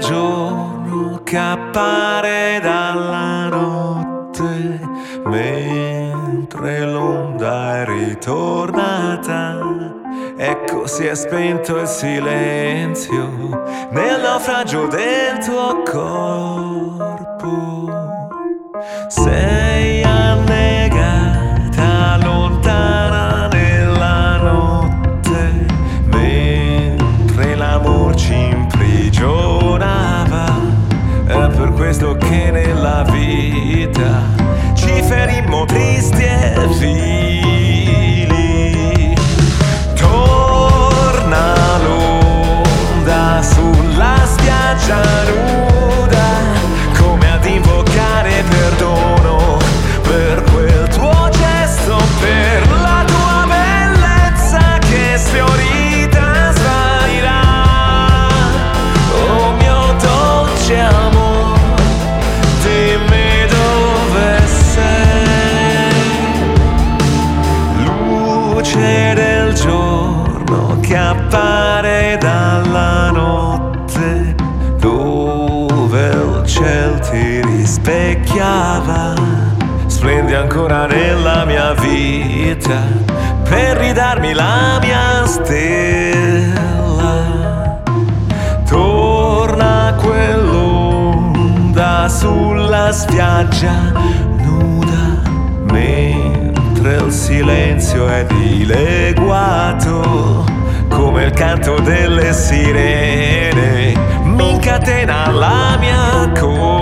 giorno che appare dalla notte, mentre l'onda è ritornata. Ecco, si è spento il silenzio nel naufragio del tuo corpo. Sei annegata lontana nella notte, mentre l'amor ci imprigionava. È per questo che nella vita ci ferimmo tristi e vili. Torna l'onda sulla spiaggia nuda, come ad invocare perdono per quel tuo gesto, per la tua bellezza che sfiorita svanirà. Oh mio dolce amor, dimmi dove sei. Luce del giorno che appare dalla notte, dove il ciel ti rispecchiava. Splendi ancora nella mia vita per ridarmi la mia stella. Torna quell'onda sulla spiaggia nuda, mentre il silenzio è dileguato come il canto delle sirene, mi incatena la mia coda.